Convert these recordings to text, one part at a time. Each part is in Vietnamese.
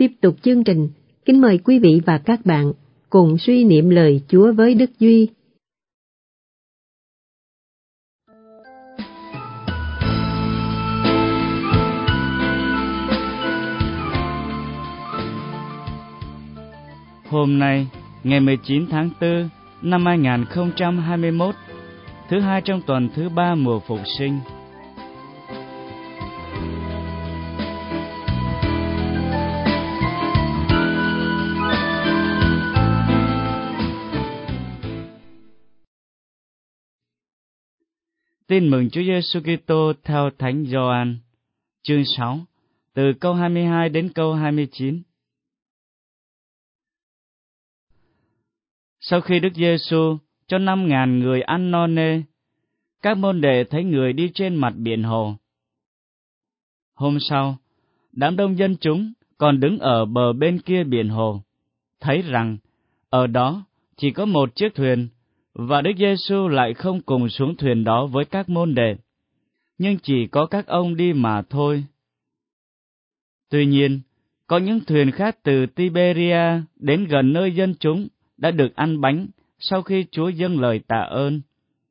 Tiếp tục chương trình, kính mời quý vị và các bạn cùng suy niệm lời Chúa với Đức Duy. Hôm nay, ngày 19 tháng 4 năm 2021, thứ hai trong tuần thứ 3 mùa Phục sinh. Tin mừng Chúa Giêsu Kitô theo Thánh Gioan, chương 6, từ câu 22 đến câu 29. Sau khi Đức Giêsu cho 5.000 người ăn no nê, các môn đệ thấy người đi trên mặt biển hồ. Hôm sau, đám đông dân chúng còn đứng ở bờ bên kia biển hồ, thấy rằng ở đó chỉ có một chiếc thuyền, và Đức Giêsu lại không cùng xuống thuyền đó với các môn đệ, nhưng chỉ có các ông đi mà thôi. Tuy nhiên, có những thuyền khác từ Tiberia đến gần nơi dân chúng đã được ăn bánh sau khi Chúa dâng lời tạ ơn.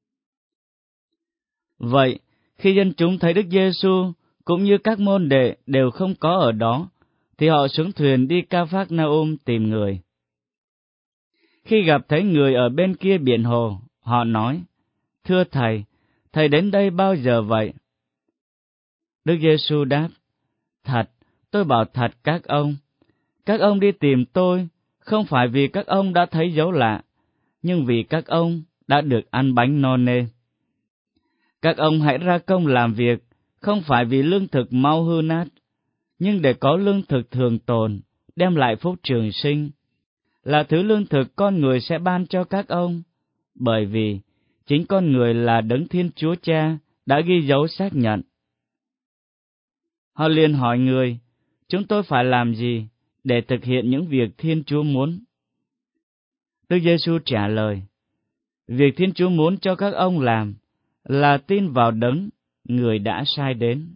Vậy, khi dân chúng thấy Đức Giêsu cũng như các môn đệ đều không có ở đó, thì họ xuống thuyền đi Ca-phác-na-um tìm người. Khi gặp thấy người ở bên kia biển hồ, họ nói: "Thưa Thầy, Thầy đến đây bao giờ vậy?" Đức Giêsu đáp: "Thật, tôi bảo thật các ông đi tìm tôi, không phải vì các ông đã thấy dấu lạ, nhưng vì các ông đã được ăn bánh no nê. Các ông hãy ra công làm việc, không phải vì lương thực mau hư nát, nhưng để có lương thực thường tồn, đem lại phúc trường sinh, là thứ lương thực con người sẽ ban cho các ông, bởi vì chính con người là đấng Thiên Chúa Cha đã ghi dấu xác nhận." Họ liền hỏi người: "Chúng tôi phải làm gì để thực hiện những việc Thiên Chúa muốn?" Đức Giêsu trả lời: "Việc Thiên Chúa muốn cho các ông làm là tin vào đấng người đã sai đến."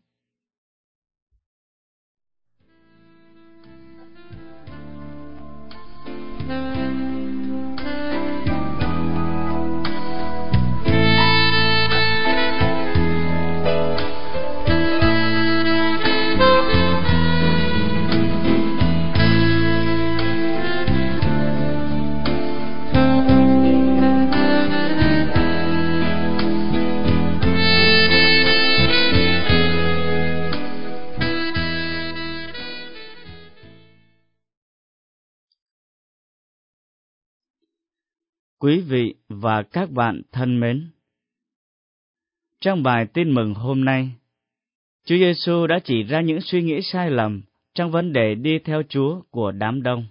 Quý vị và các bạn thân mến, trong bài tin mừng hôm nay, Chúa Giêsu đã chỉ ra những suy nghĩ sai lầm trong vấn đề đi theo Chúa của đám đông,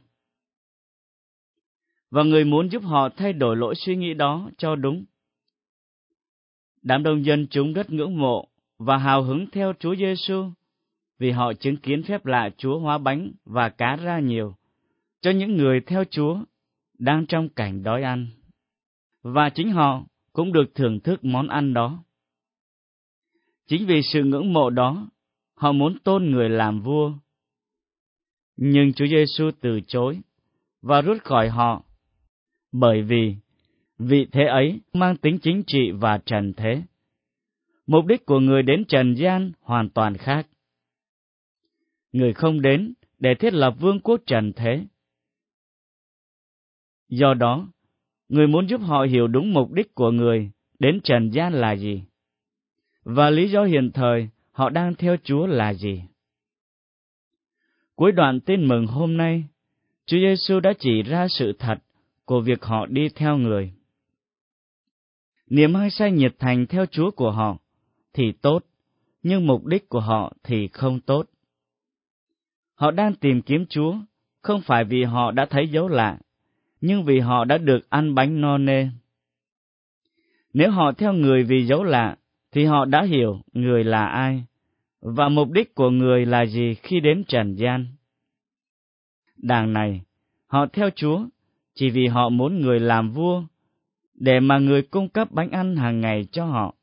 và người muốn giúp họ thay đổi lối suy nghĩ đó cho đúng. Đám đông dân chúng rất ngưỡng mộ và hào hứng theo Chúa Giêsu vì họ chứng kiến phép lạ Chúa hóa bánh và cá ra nhiều cho những người theo Chúa đang trong cảnh đói ăn, và chính họ cũng được thưởng thức món ăn đó. Chính vì sự ngưỡng mộ đó, họ muốn tôn người làm vua. Nhưng Chúa Giêsu từ chối và rút khỏi họ, bởi vì vị thế ấy mang tính chính trị và trần thế. Mục đích của người đến trần gian hoàn toàn khác. Người không đến để thiết lập vương quốc trần thế. Do đó, người muốn giúp họ hiểu đúng mục đích của người đến trần gian là gì, và lý do hiện thời họ đang theo Chúa là gì. Cuối đoạn tin mừng hôm nay, Chúa Giêsu đã chỉ ra sự thật của việc họ đi theo người. Niềm hăng say nhiệt thành theo Chúa của họ thì tốt, nhưng mục đích của họ thì không tốt. Họ đang tìm kiếm Chúa, không phải vì họ đã thấy dấu lạ, nhưng vì họ đã được ăn bánh no nê. Nếu họ theo người vì dấu lạ, thì họ đã hiểu người là ai, và mục đích của người là gì khi đến trần gian. Đằng này, họ theo Chúa chỉ vì họ muốn người làm vua, để mà người cung cấp bánh ăn hàng ngày cho họ.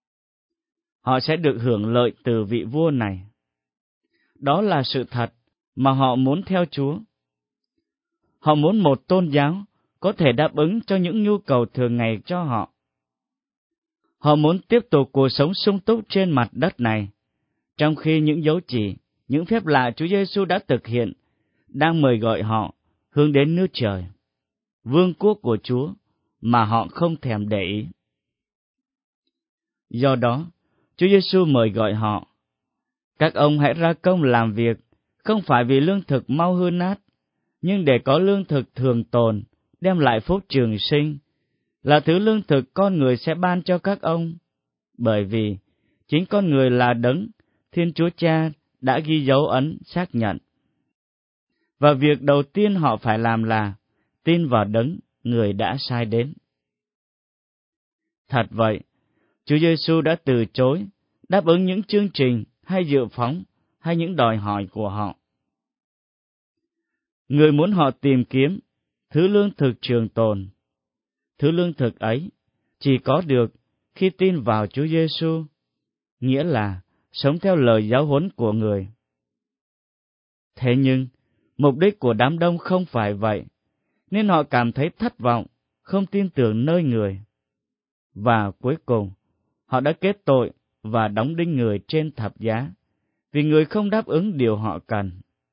Họ sẽ được hưởng lợi từ vị vua này. Đó là sự thật mà họ muốn theo Chúa. Họ muốn một tôn giáo có thể đáp ứng cho những nhu cầu thường ngày cho họ. Họ muốn tiếp tục cuộc sống sung túc trên mặt đất này, trong khi những dấu chỉ, những phép lạ Chúa Giêsu đã thực hiện đang mời gọi họ hướng đến nước trời, vương quốc của Chúa mà họ không thèm để ý. Do đó, Chúa Giêsu mời gọi họ: các ông hãy ra công làm việc, không phải vì lương thực mau hư nát, nhưng để có lương thực thường tồn, đem lại phúc trường sinh, là thứ lương thực con người sẽ ban cho các ông, bởi vì chính con người là đấng Thiên Chúa Cha đã ghi dấu ấn xác nhận. Và việc đầu tiên họ phải làm là tin vào đấng người đã sai đến. Thật vậy, Chúa Giêsu đã từ chối đáp ứng những chương trình hay dự phóng hay những đòi hỏi của họ. Người muốn họ tìm kiếm thứ lương thực trường tồn. Thứ lương thực ấy chỉ có được khi tin vào Chúa Giêsu, nghĩa là sống theo lời giáo huấn của người. Thế nhưng, mục đích của đám đông không phải vậy, nên họ cảm thấy thất vọng, không tin tưởng nơi người. Và cuối cùng, họ đã kết tội và đóng đinh người trên thập giá, vì người không đáp ứng điều họ cần.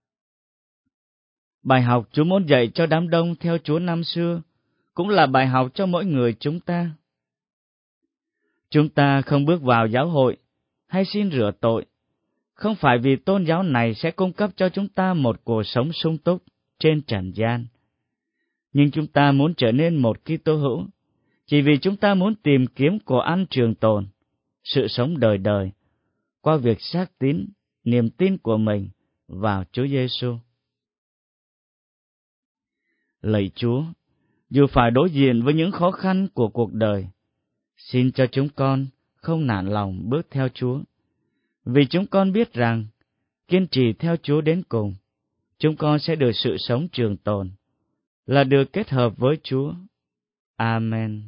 Bài học Chúa muốn dạy cho đám đông theo Chúa năm xưa cũng là bài học cho mỗi người chúng ta. Chúng ta không bước vào giáo hội hay xin rửa tội, không phải vì tôn giáo này sẽ cung cấp cho chúng ta một cuộc sống sung túc trên trần gian. Nhưng chúng ta muốn trở nên một Kitô hữu, chỉ vì chúng ta muốn tìm kiếm của ăn trường tồn, sự sống đời đời, qua việc xác tín, niềm tin của mình vào Chúa Giêsu. Lạy Chúa, dù phải đối diện với những khó khăn của cuộc đời, xin cho chúng con không nản lòng bước theo Chúa, vì chúng con biết rằng kiên trì theo Chúa đến cùng, chúng con sẽ được sự sống trường tồn, là được kết hợp với Chúa. Amen.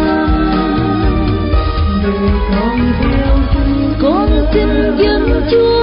Con xin dâng Chúa